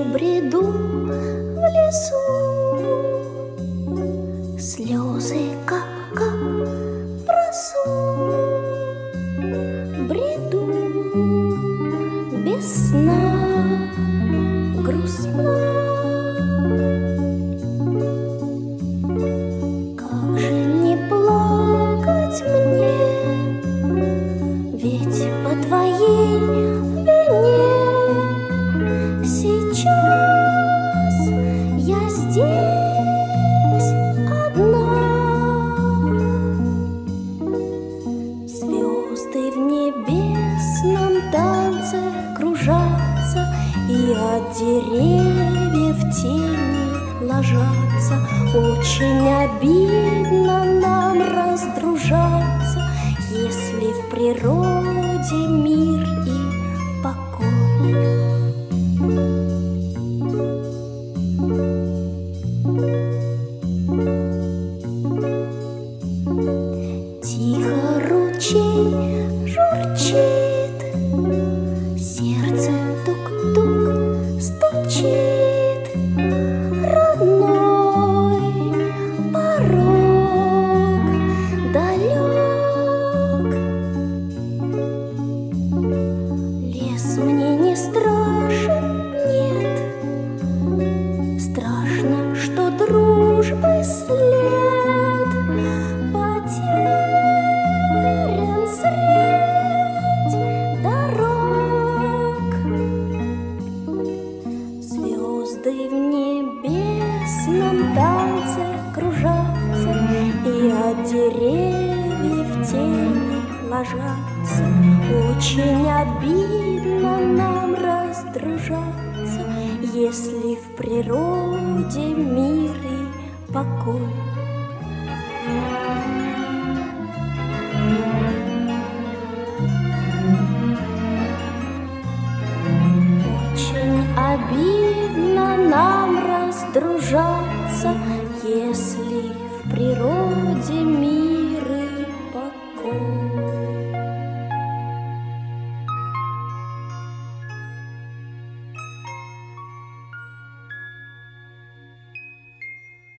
бреду в лесу, слезы кап-кап в росу. Бреду без сна, грустна. Как же не плакать мне, ведь по твоей вине сейчас я здесь одна. Звезды в небесном танце кружатся и от деревьев тени ложатся. Очень обидно нам раздружаться, если в природе мир и покой. Тихо ручей журчит, сердце тук-тук стучит. Родной порог далек. Лес мне не страшен, нет. Страшно, что дружбы след потерян средь дорог. Звезды в небесном танце кружатся и от деревьев тени ложатся. Очень обидно нам раздружаться, если в природе мир и покой. Очень обидно нам раздружаться, если в природе мир